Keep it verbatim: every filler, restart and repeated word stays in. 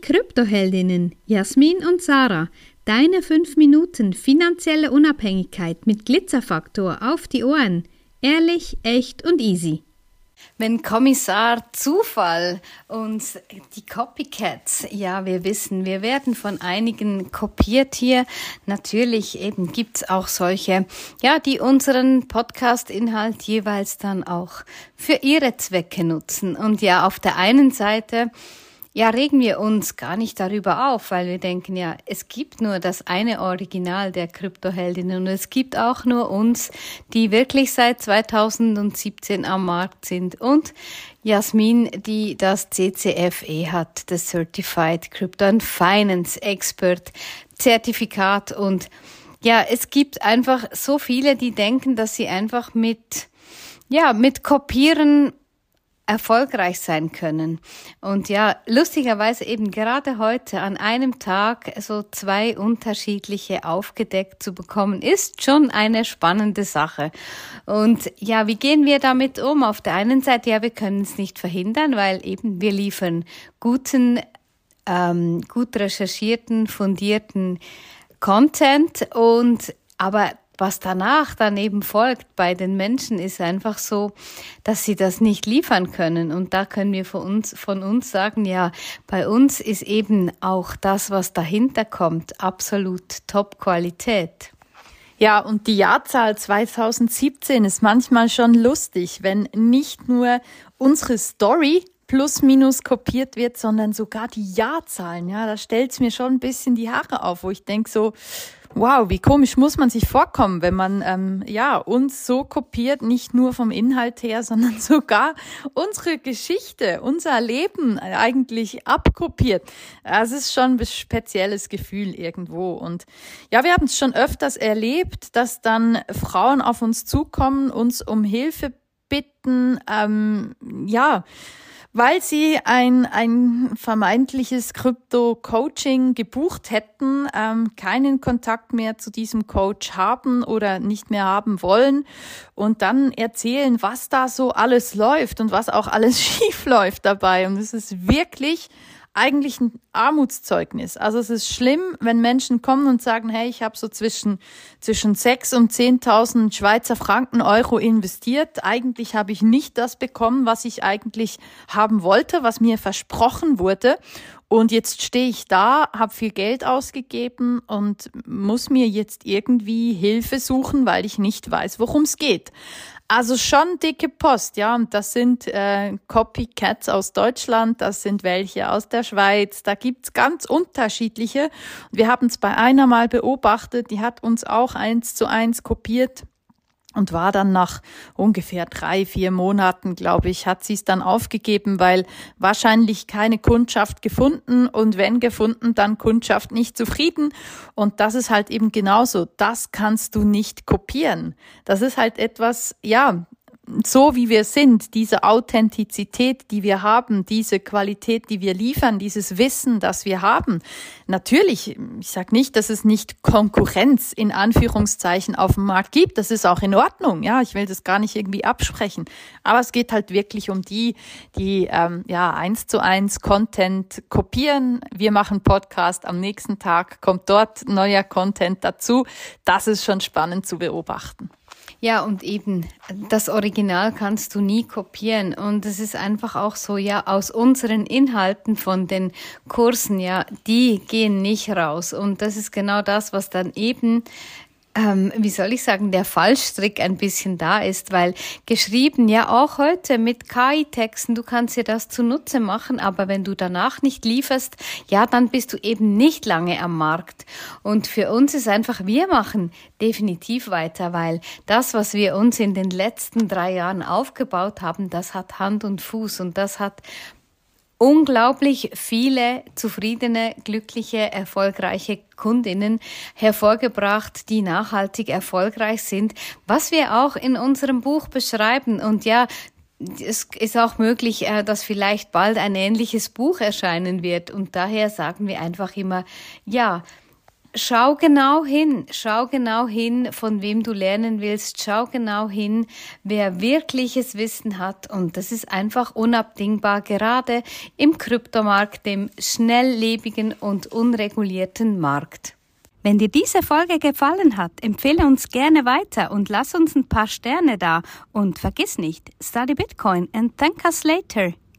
Kryptoheldinnen Jasmin und Sarah, deine fünf Minuten finanzielle Unabhängigkeit mit Glitzerfaktor auf die Ohren. Ehrlich, echt und easy. Wenn Kommissar Zufall und die Copycats, ja, wir wissen, wir werden von einigen kopiert hier. Natürlich eben gibt's auch solche, ja, die unseren Podcast-Inhalt jeweils dann auch für ihre Zwecke nutzen. Und ja, auf der einen Seite ja, regen wir uns gar nicht darüber auf, weil wir denken, ja, es gibt nur das eine Original der Kryptoheldinnen und es gibt auch nur uns, die wirklich seit zweitausendsiebzehn am Markt sind, und Jasmin, die das C C F E hat, das Certified Crypto and Finance Expert Zertifikat. Und ja, es gibt einfach so viele, die denken, dass sie einfach mit, ja, mit Kopieren erfolgreich sein können. Und ja, lustigerweise eben gerade heute an einem Tag so zwei unterschiedliche aufgedeckt zu bekommen, ist schon eine spannende Sache. Und ja, wie gehen wir damit um? Auf der einen Seite, ja, wir können es nicht verhindern, weil eben wir liefern guten, ähm, gut recherchierten, fundierten Content, und aber was danach dann eben folgt bei den Menschen, ist einfach so, dass sie das nicht liefern können. Und da können wir von uns, von uns sagen, ja, bei uns ist eben auch das, was dahinter kommt, absolut Top-Qualität. Ja, und die Jahrzahl zweitausendsiebzehn ist manchmal schon lustig, wenn nicht nur unsere Story plus minus kopiert wird, sondern sogar die Jahrzahlen. Ja, da stellt's mir schon ein bisschen die Haare auf, wo ich denke so, wow, wie komisch muss man sich vorkommen, wenn man ähm, ja uns so kopiert, nicht nur vom Inhalt her, sondern sogar unsere Geschichte, unser Leben eigentlich abkopiert. Das ist schon ein spezielles Gefühl irgendwo. Und ja, wir haben es schon öfters erlebt, dass dann Frauen auf uns zukommen, uns um Hilfe bitten, ähm, ja, weil sie ein ein vermeintliches Krypto-Coaching gebucht hätten, ähm, keinen Kontakt mehr zu diesem Coach haben oder nicht mehr haben wollen, und dann erzählen, was da so alles läuft und was auch alles schief läuft dabei. Und es ist wirklich eigentlich ein Armutszeugnis. Also es ist schlimm, wenn Menschen kommen und sagen, hey, ich habe so zwischen zwischen sechs und zehntausend Schweizer Franken Euro investiert. Eigentlich habe ich nicht das bekommen, was ich eigentlich haben wollte, was mir versprochen wurde. Und jetzt stehe ich da, habe viel Geld ausgegeben und muss mir jetzt irgendwie Hilfe suchen, weil ich nicht weiß, worum es geht. Also schon dicke Post, ja, und das sind äh, Copycats aus Deutschland, das sind welche aus der Schweiz, da gibt's ganz unterschiedliche. Wir haben es bei einer mal beobachtet, die hat uns auch eins zu eins kopiert und war dann nach ungefähr drei, vier Monaten, glaube ich, hat sie es dann aufgegeben, weil wahrscheinlich keine Kundschaft gefunden, und wenn gefunden, dann Kundschaft nicht zufrieden. Und das ist halt eben genauso. Das kannst du nicht kopieren. Das ist halt etwas, ja, so wie wir sind, diese Authentizität, die wir haben, diese Qualität, die wir liefern, dieses Wissen, das wir haben. Natürlich, ich sage nicht, dass es nicht Konkurrenz in Anführungszeichen auf dem Markt gibt. Das ist auch in Ordnung. Ja, ich will das gar nicht irgendwie absprechen. Aber es geht halt wirklich um die, die ähm, ja eins zu eins Content kopieren. Wir machen Podcast, am nächsten Tag kommt dort neuer Content dazu. Das ist schon spannend zu beobachten. Ja, und eben das Original kannst du nie kopieren, und es ist einfach auch so, ja, aus unseren Inhalten von den Kursen, ja, die gehen nicht raus, und das ist genau das, was dann eben Ähm, wie soll ich sagen, der Fallstrick ein bisschen da ist, weil geschrieben ja auch heute mit K I-Texten, du kannst dir das zunutze machen, aber wenn du danach nicht lieferst, ja, dann bist du eben nicht lange am Markt. Und für uns ist einfach, wir machen definitiv weiter, weil das, was wir uns in den letzten drei Jahren aufgebaut haben, das hat Hand und Fuß, und das hat unglaublich viele zufriedene, glückliche, erfolgreiche Kundinnen hervorgebracht, die nachhaltig erfolgreich sind, was wir auch in unserem Buch beschreiben. Und ja, es ist auch möglich, dass vielleicht bald ein ähnliches Buch erscheinen wird. Und daher sagen wir einfach immer, ja, schau genau hin, schau genau hin, von wem du lernen willst, schau genau hin, wer wirkliches Wissen hat und das ist einfach unabdingbar, gerade im Kryptomarkt, dem schnelllebigen und unregulierten Markt. Wenn dir diese Folge gefallen hat, empfehle uns gerne weiter und lass uns ein paar Sterne da und vergiss nicht, study Bitcoin and thank us later.